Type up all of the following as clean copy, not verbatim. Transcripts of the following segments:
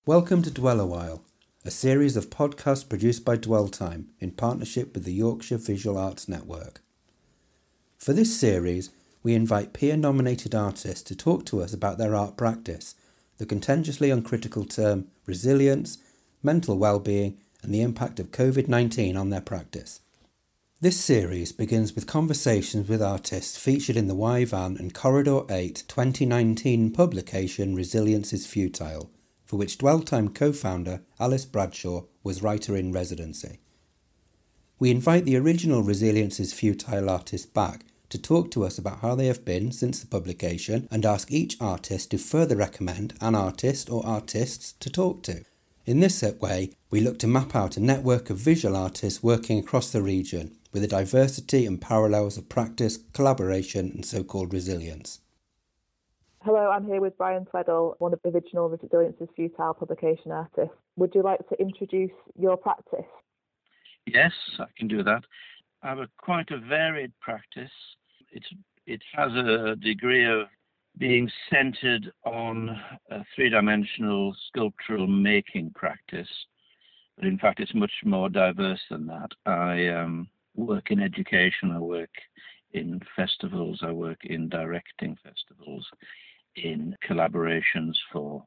Welcome to Dwell a While, a series of podcasts produced by Dwell Time in partnership with the Yorkshire Visual Arts Network. For this series, we invite peer-nominated artists to talk to us about their art practice, the contentiously uncritical term resilience, mental well-being and the impact of COVID-19 on their practice. This series begins with conversations with artists featured in the Y-Van and Corridor 8 2019 publication Resilience is Futile, for which Dwell Time co-founder Alice Bradshaw was writer-in-residency. We invite the original Resilience is Futile artists back to talk to us about how they have been since the publication and ask each artist to further recommend an artist or artists to talk to. In this way, we look to map out a network of visual artists working across the region with a diversity and parallels of practice, collaboration and so-called resilience. Hello, I'm here with Brian Tweddle, one of the original Resilience is Futile publication artists. Would you like to introduce your practice? Yes, I can do that. I have quite a varied practice. It has a degree of being centered on a three-dimensional sculptural making practice, but in fact it's much more diverse than that. I work in education, I work in festivals, I work in directing festivals, in collaborations for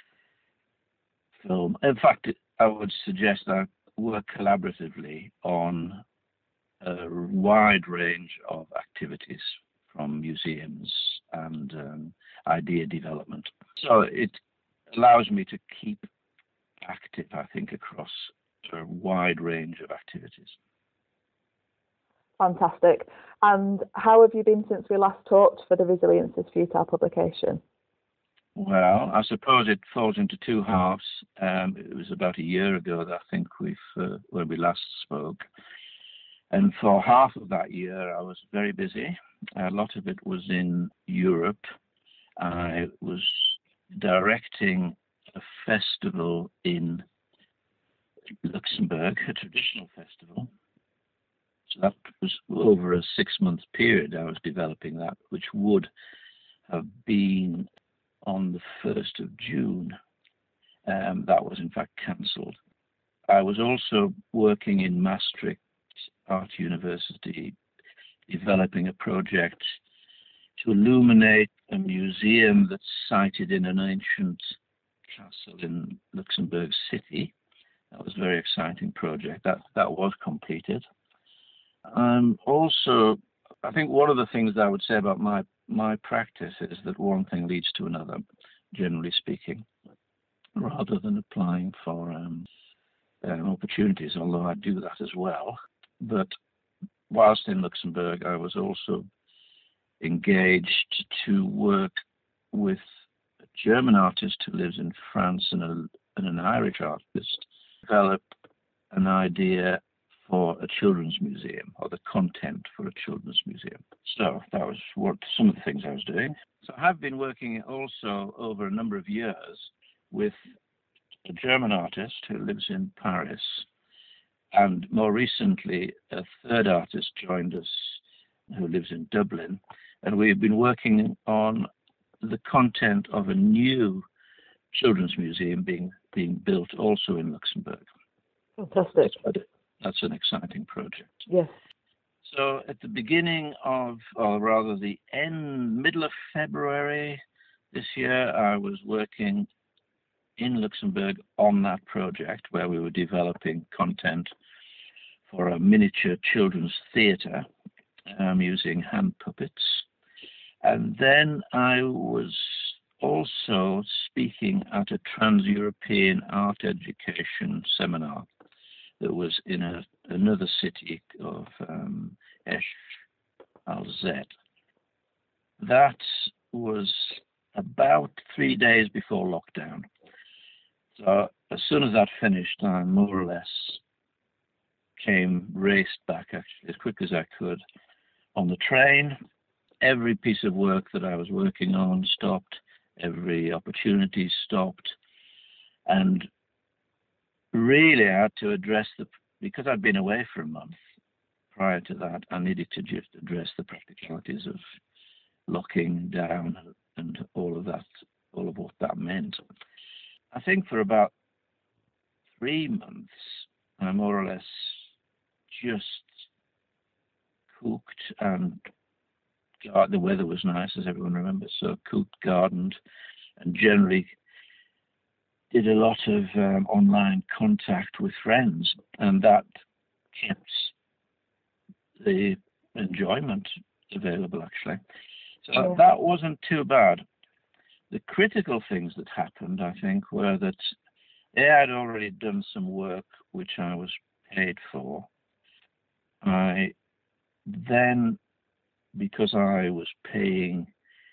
film. In fact, I would suggest I work collaboratively on a wide range of activities, from museums and idea development. So it allows me to keep active, I think, across a wide range of activities. Fantastic. And how have you been since we last talked for the Resilience is Futile publication? Well, I suppose it falls into two halves. It was about a year ago that I think when we last spoke. And for half of that year, I was very busy. A lot of it was in Europe. I was directing a festival in Luxembourg, a traditional festival. So that was over a 6-month period I was developing that, which would have been on the 1st of June. That was in fact cancelled. I was also working in Maastricht Art University, developing a project to illuminate a museum that's sited in an ancient castle in Luxembourg City. That was a very exciting project. That was completed. Also, I think one of the things that I would say about my practice is that one thing leads to another, generally speaking, rather than applying for opportunities, although I do that as well. But whilst in Luxembourg, I was also engaged to work with a German artist who lives in France and an Irish artist, develop an idea for a children's museum, or the content for a children's museum. So that was some of the things I was doing. So I have been working also over a number of years with a German artist who lives in Paris. And more recently, a third artist joined us who lives in Dublin. And we've been working on the content of a new children's museum being built also in Luxembourg. Fantastic. That's an exciting project. Yes. So at the beginning of, or rather the middle of February this year, I was working in Luxembourg on that project where we were developing content for a miniature children's theatre using hand puppets. And then I was also speaking at a trans-European art education seminar that was in another city of Esch al Zet. That was about 3 days before lockdown. So as soon as that finished, I more or less raced back actually as quick as I could on the train. Every piece of work that I was working on stopped, every opportunity stopped, and really I had to address because I'd been away for a month prior to that, I needed to just address the practicalities of locking down and all of that, all of what that meant. I think for about 3 months, I more or less just cooked and the weather was nice, as everyone remembers, so cooked, gardened, and generally did a lot of online contact with friends, and that kept the enjoyment available, actually. So that wasn't too bad. The critical things that happened, I think, were that I'd already done some work which I was paid for. I then, because I was paying,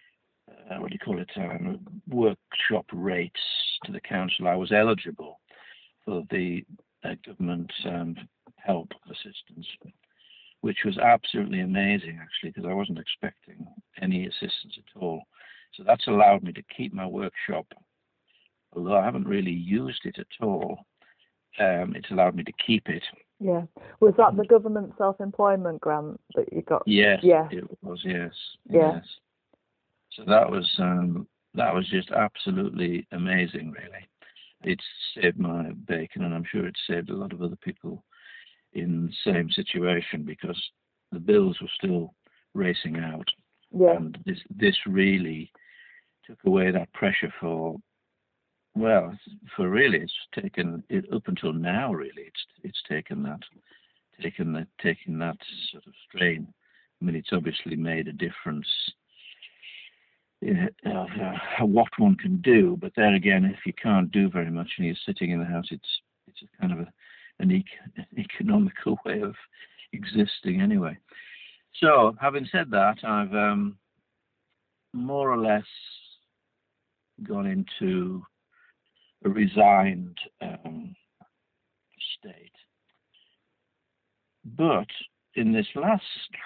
workshop rates to the council, I was eligible for the government help assistance, which was absolutely amazing, actually, because I wasn't expecting any assistance at all. So that's allowed me to keep my workshop, although I haven't really used it at all. It's allowed me to keep it. Yeah. Was that the government self-employment grant that you got? Yes, yeah. It was, yes. Yeah. Yes. So that was just absolutely amazing, really. It's saved my bacon, and I'm sure it's saved a lot of other people in the same situation, because the bills were still racing out. Yeah. And this really took away that pressure it's taken it up until now, really. It's taken that sort of strain. I mean, it's obviously made a difference of what one can do, but there again, if you can't do very much and you're sitting in the house, it's a kind of an economical way of existing anyway. So, having said that, I've more or less gone into a resigned state. But in this last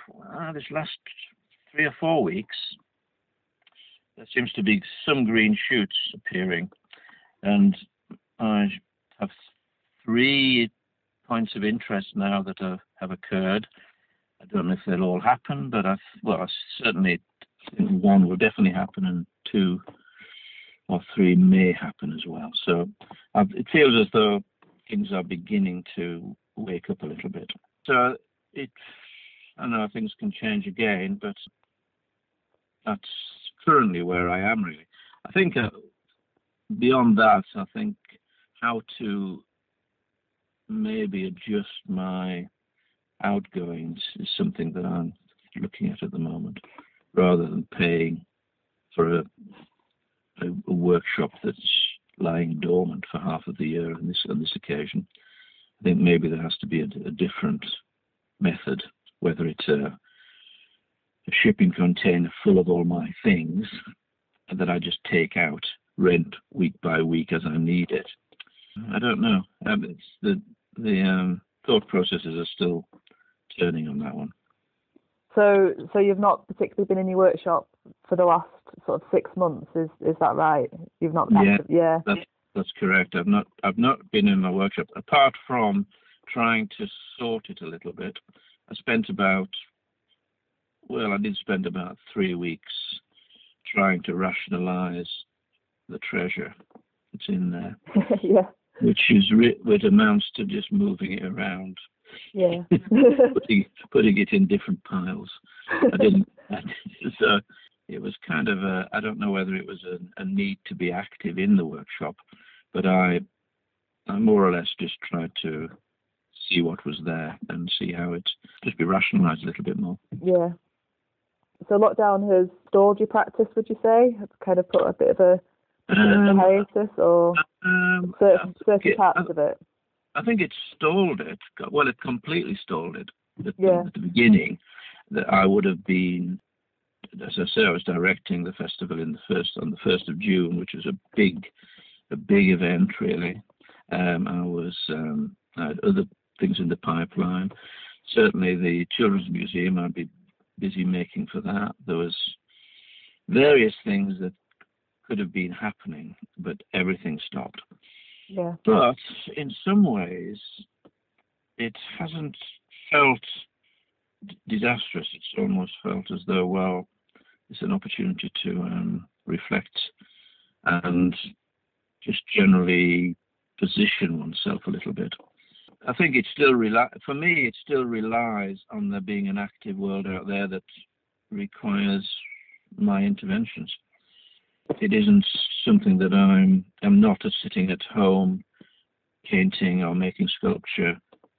3 or 4 weeks, there seems to be some green shoots appearing, and I have 3 points of interest now that have occurred. I don't know if they'll all happen, but I certainly think 1 will definitely happen, and 2 or 3 may happen as well. So it feels as though things are beginning to wake up a little bit. So I know things can change again, but that's currently where I am, really. I think beyond that, I think how to maybe adjust my outgoings is something that I'm looking at the moment, rather than paying for a workshop that's lying dormant for half of the year on this occasion. I think maybe there has to be a different method, whether it's a shipping container full of all my things that I just take out, rent week by week as I need it. I don't know. It's the thought processes are still turning on that one. So you've not particularly been in your workshop for the last sort of 6 months, is that right? You've not. Yeah. That's correct. I've not been in my workshop, apart from trying to sort it a little bit. I did spend about 3 weeks trying to rationalize the treasure that's in there. Yeah. Which amounts to just moving it around. Yeah. putting it in different piles. So it was kind of I don't know whether it was a need to be active in the workshop, but I more or less just tried to see what was there and see how it just be rationalized a little bit more. Yeah. So lockdown has stalled your practice, would you say? It's kind of put a bit of a hiatus, or certain parts of it? I think it stalled it. Well, it completely stalled it. At the beginning, that I would have been, as I say, I was directing the festival on the 1st of June, which was a big event, really. I had other things in the pipeline. Certainly, the Children's Museum, I'd be busy making for that. There was various things that could have been happening, but everything stopped. Yeah. But in some ways, it hasn't felt disastrous. It's almost felt as though, well, it's an opportunity to reflect and just generally position oneself a little bit. I think it still for me, it still relies on there being an active world out there that requires my interventions. It isn't something that I'm not sitting at home painting or making sculpture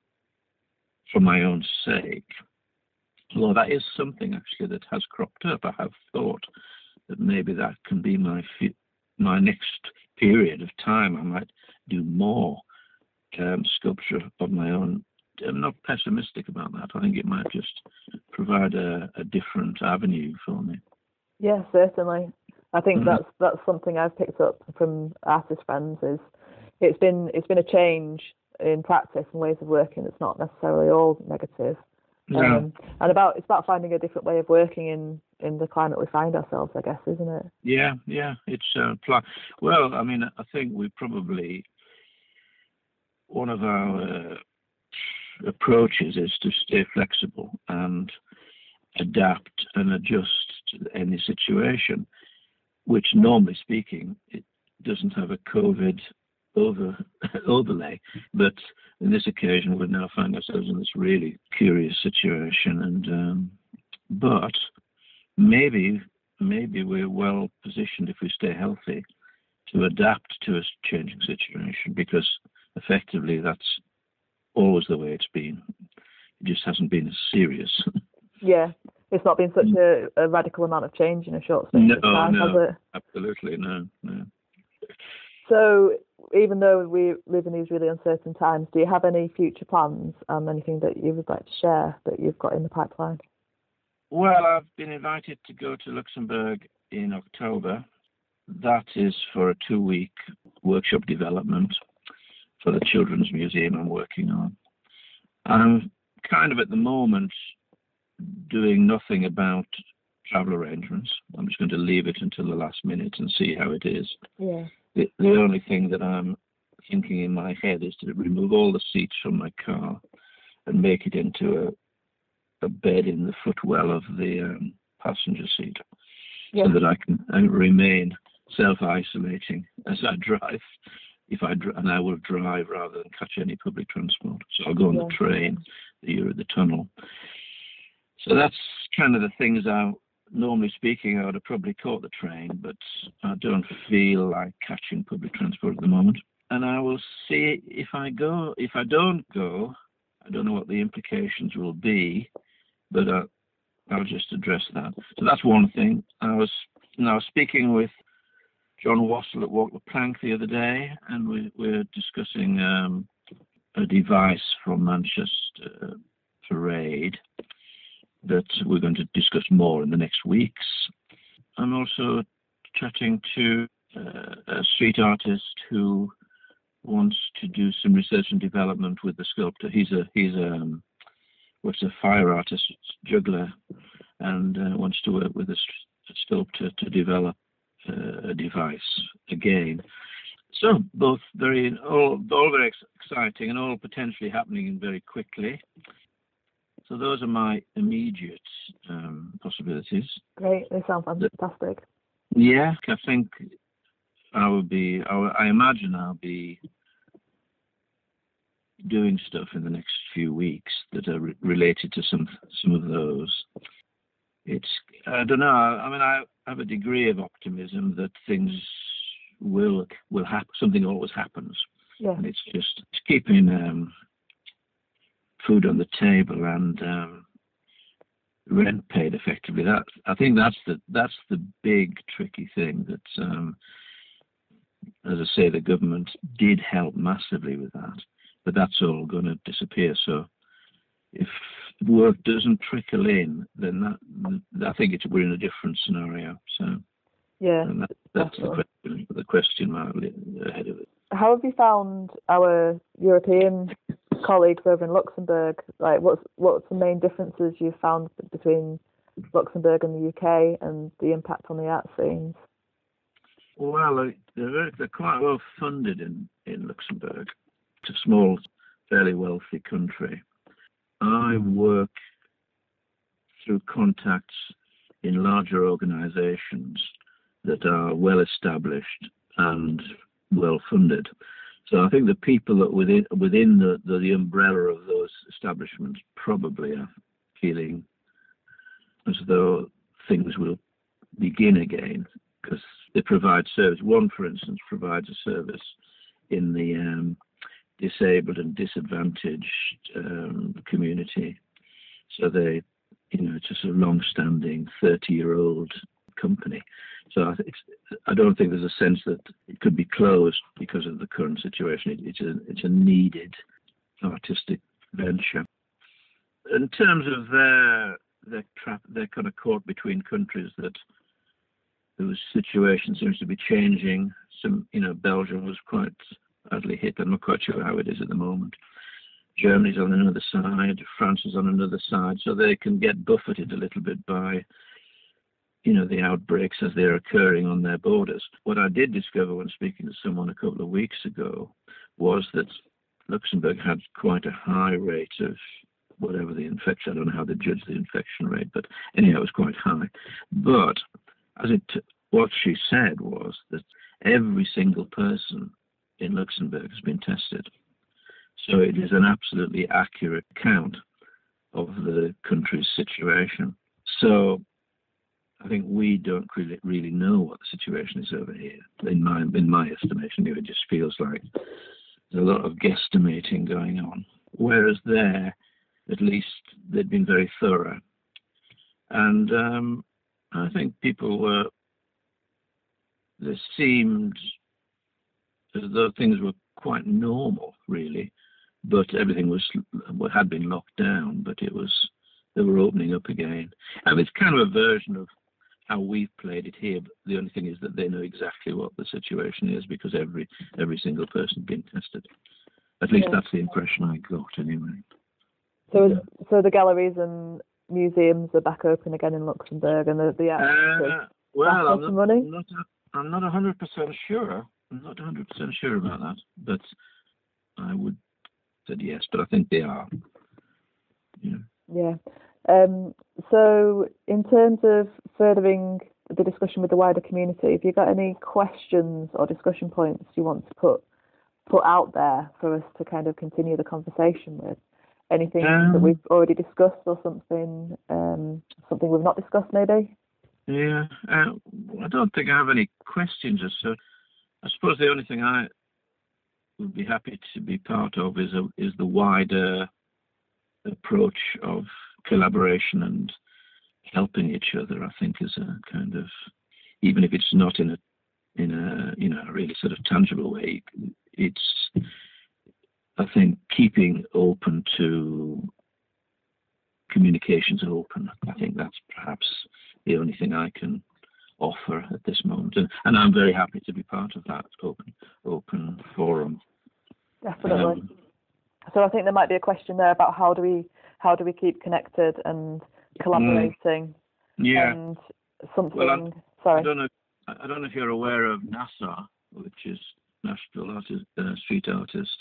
for my own sake. Although that is something actually that has cropped up. I have thought that maybe that can be my next period of time. I might do more sculpture of my own. I'm not pessimistic about that. I think it might just provide a different avenue for me. Yeah, certainly. I think that's something I've picked up from artist friends. Is it's been a change in practice and ways of working. It's not necessarily all negative. Yeah. And it's about finding a different way of working in the climate we find ourselves, I guess, isn't it? Yeah. It's well, I mean, I think we probably, one of our approaches is to stay flexible and adapt and adjust to any situation, which normally speaking, it doesn't have a COVID overlay. But in this occasion, we now find ourselves in this really curious situation. And but maybe we're well positioned if we stay healthy to adapt to a changing situation, because effectively that's always the way it's been. It just hasn't been as serious. Yeah, it's not been such a radical amount of change in a short space of time, has it? Absolutely, no. So, even though we live in these really uncertain times, do you have any future plans and anything that you would like to share that you've got in the pipeline? Well, I've been invited to go to Luxembourg in October. That is for a 2-week workshop development for the Children's Museum I'm working on. I'm kind of at the moment doing nothing about travel arrangements. I'm just going to leave it until the last minute and see how it is. Yeah. The only thing that I'm thinking in my head is to remove all the seats from my car and make it into a bed in the footwell of the passenger seat, so that I can remain self-isolating as I drive. And I will drive rather than catch any public transport. So I'll go on the train, the tunnel. So that's kind of the things normally speaking, I would have probably caught the train, but I don't feel like catching public transport at the moment. And I will see if I go. If I don't go, I don't know what the implications will be, but I'll just address that. So that's one thing. I was speaking with John Wassell at Walk the Plank the other day, and we're discussing a device from Manchester Parade that we're going to discuss more in the next weeks. I'm also chatting to a street artist who wants to do some research and development with the sculptor. He's a fire artist, juggler, and wants to work with a sculptor to develop a device again. So both all very exciting and all potentially happening very quickly. So those are my immediate possibilities. Great, they sound fantastic. Yeah, I think I imagine I'll be doing stuff in the next few weeks that are related to some of those. I don't know. I mean, I have a degree of optimism that things will happen. Something always happens. Yeah. And it's just keeping food on the table and rent paid effectively. I think that's the big tricky thing. That, as I say, the government did help massively with that, but that's all going to disappear. So if work doesn't trickle in, then I think we're in a different scenario. So yeah, that's the question mark ahead of it. How have you found our European colleagues over in Luxembourg? Like, what's the main differences you've found between Luxembourg and the UK and the impact on the art scenes? Well, they're quite well funded in Luxembourg. It's a small, fairly wealthy country. I work through contacts in larger organisations that are well established and well funded. So I think the people that within the umbrella of those establishments probably are feeling as though things will begin again, because they provide service. One, for instance, provides a service in the disabled and disadvantaged community. So they, it's a sort of long-standing 30-year-old company. So I don't think there's a sense that it could be closed because of the current situation. It's a needed artistic venture. In terms of their kind of caught between countries, that whose situation seems to be changing. Belgium was quite badly hit. I'm not quite sure how it is at the moment. Germany's on another side. France is on another side. So they can get buffeted a little bit by, the outbreaks as they're occurring on their borders. What I did discover when speaking to someone a couple of weeks ago was that Luxembourg had quite a high rate of whatever the infection. I don't know how they judge the infection rate, but anyhow, it was quite high. But what she said was that every single person in Luxembourg has been tested. So it is an absolutely accurate count of the country's situation. So I think we don't really know what the situation is over here. In my estimation, it just feels like there's a lot of guesstimating going on. Whereas there, at least they'd been very thorough. And I think people there seemed as though things were quite normal, really, but everything had been locked down, but they were opening up again. And it's kind of a version of how we've played it here, but the only thing is that they know exactly what the situation is because every single person has been tested. At least that's the impression I got, anyway. So the galleries and museums are back open again in Luxembourg, and the arts I'm not 100% sure. I'm not 100% sure about that, but I would say yes. But I think they are. Yeah. So in terms of furthering the discussion with the wider community, have you got any questions or discussion points you want to put out there for us to kind of continue the conversation with? Anything that we've already discussed, or something we've not discussed, maybe? Yeah, I don't think I have any questions as such. I suppose the only thing I would be happy to be part of is the wider approach of collaboration and helping each other. I think is a kind of, even if it's not in a really sort of tangible way, it's, I think, keeping open to communications open. I think that's perhaps the only thing I can offer at this moment, and I'm very happy to be part of that open forum. Definitely. So I think there might be a question there about how do we keep connected and collaborating. Yeah. And something. Well, sorry. I don't know if you're aware of NASA, which is National Street Artists.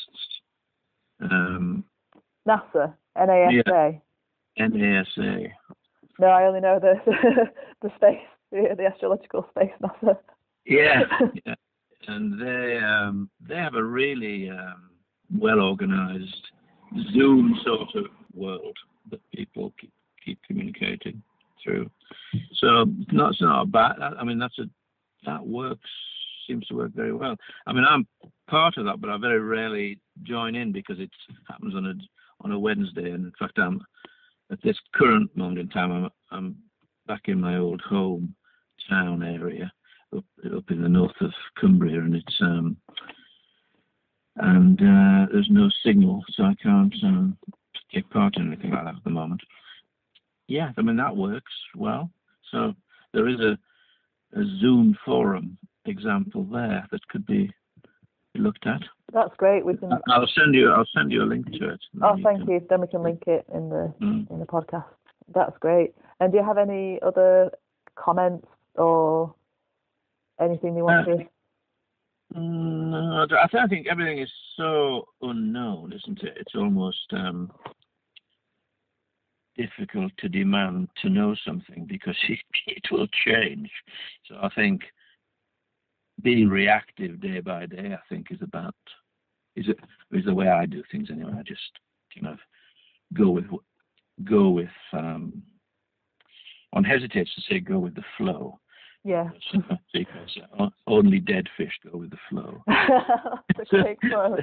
NASA, NASA. Yeah, NASA. No, I only know the space, the astrological space, NASA. Yeah, yeah. And they have a really well organized Zoom sort of world that people keep communicating through. So it's not bad. I mean, that works. Seems to work very well. I mean, I'm part of that, but I very rarely join in because it happens on a Wednesday. And in fact, I'm at this current moment in time, I'm back in my old home town area up in the north of Cumbria, and it's there's no signal, so I can't take part in anything like that at the moment. Yeah, I mean, that works well. So there is a Zoom forum example there that could be looked at. That's great. We can. I'll send you a link to it. Oh, thank you. Then we can link it in the podcast. That's great. And do you have any other comments or anything you want to? No, I think everything is so unknown, isn't it? It's almost difficult to demand to know something because it will change. So I think being reactive day by day, I think, is the way I do things anyway. I just kind of go with one hesitates to say go with the flow. Yeah. Because only dead fish go with the flow. That's a great quote.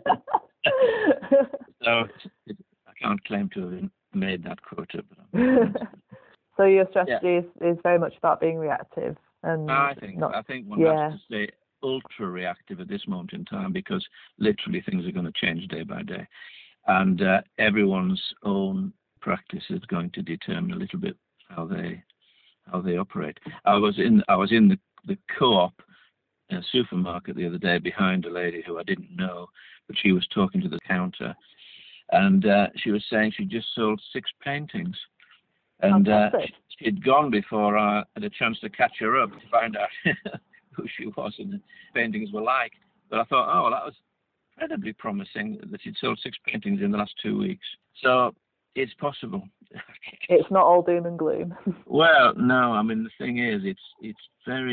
So I can't claim to have made that quote up. So your strategy is very much about being reactive, and I think one has to stay ultra reactive at this moment in time, because literally things are going to change day by day, and everyone's own practice is going to determine a little bit how they operate. I was in the Co-op supermarket the other day behind a lady who I didn't know, but she was talking to the counter, and she was saying she just sold 6 paintings. And she'd gone before I had a chance to catch her up to find out who she was and the paintings were like. But I thought, oh, well, that was incredibly promising that she'd sold 6 paintings in the last 2 weeks. So it's possible. It's not all doom and gloom. Well, no, I mean, the thing is, it's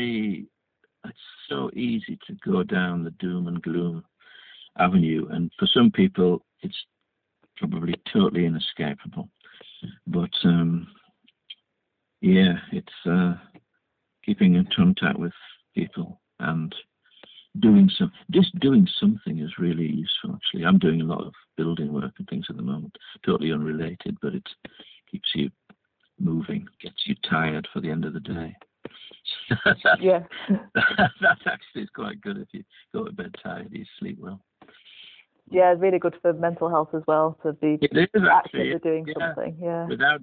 so easy to go down the doom and gloom avenue. And for some people, it's probably totally inescapable. But it's keeping in contact with people and doing something is really useful. Actually, I'm doing a lot of building work and things at the moment, totally unrelated, but it keeps you moving, gets you tired for the end of the day. Yeah, that actually is quite good. If you go to bed tired, you sleep well. Yeah, it's really good for mental health as well, to be actively doing something. Yeah. Without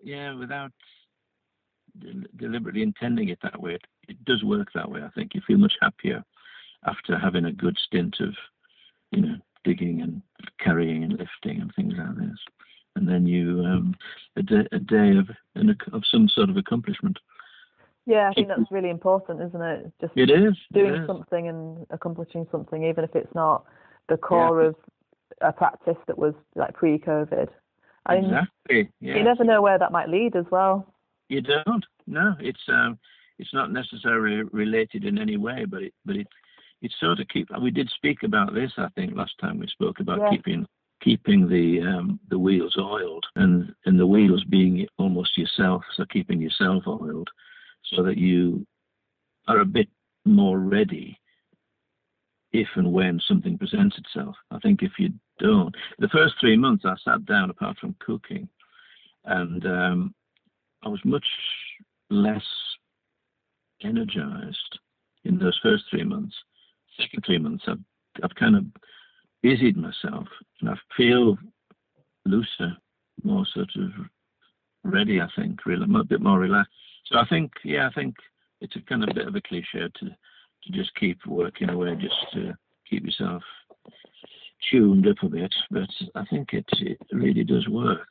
deliberately intending it that way, it does work that way. I think you feel much happier after having a good stint of, digging and carrying and lifting and things like this, and then you a day of some sort of accomplishment. Yeah, I think that's really important, isn't it? Just it is doing something and accomplishing something, even if it's not the core of a practice that was like pre-COVID. Exactly. Yeah. You never know where that might lead as well. You don't. No, it's not necessarily related in any way, but it sort of we did speak about this, I think, last time we spoke about keeping the wheels oiled, and the wheels being almost yourself, so keeping yourself oiled so that you are a bit more ready if and when something presents itself. I think if you don't, the first 3 months I sat down apart from cooking, and I was much less energized in those first 3 months. Second 3 months, I've kind of busied myself, and I feel looser, more sort of ready. I think, really, a bit more relaxed. So I think it's a kind of bit of a cliche to just keep working away, just to keep yourself tuned up a bit. But I think it really does work.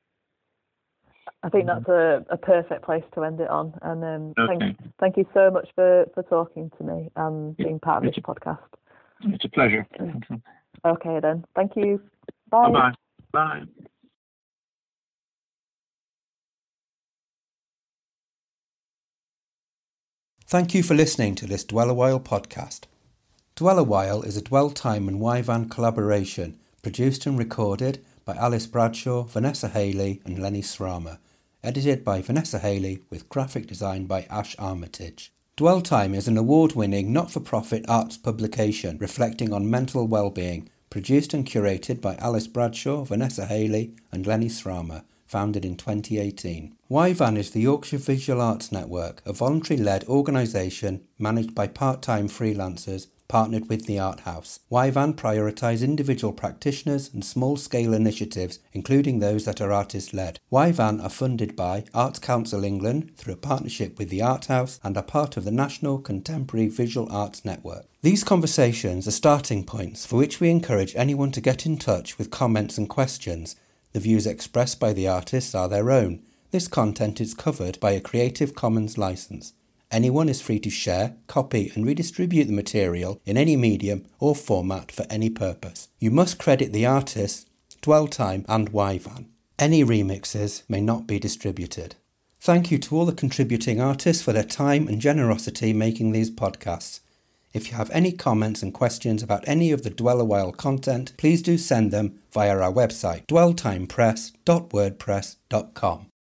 I think that's a perfect place to end it on. And thank you so much for talking to me and being part of this podcast. It's a pleasure. Okay then. Thank you. Bye. Bye-bye. Bye. Thank you for listening to this Dwell a While podcast. Dwell a While is a Dwell Time and Wyvan collaboration, produced and recorded by Alice Bradshaw, Vanessa Haley and Lenny Srama, edited by Vanessa Haley with graphic design by Ash Armitage. Dwell Time is an award-winning not-for-profit arts publication reflecting on mental well-being, produced and curated by Alice Bradshaw, Vanessa Haley and Lenny Srama, founded in 2018. Wyvan is the Yorkshire Visual Arts Network, a voluntary-led organisation managed by part-time freelancers partnered with the Art House. Wyvan prioritise individual practitioners and small-scale initiatives, including those that are artist-led. Wyvan are funded by Arts Council England through a partnership with the Art House and are part of the National Contemporary Visual Arts Network. These conversations are starting points for which we encourage anyone to get in touch with comments and questions. The views expressed by the artists are their own. This content is covered by a Creative Commons licence. Anyone is free to share, copy and redistribute the material in any medium or format for any purpose. You must credit the artists, Dwell Time and Wyvan. Any remixes may not be distributed. Thank you to all the contributing artists for their time and generosity making these podcasts. If you have any comments and questions about any of the Dwell a While content, please do send them via our website, dwelltimepress.wordpress.com.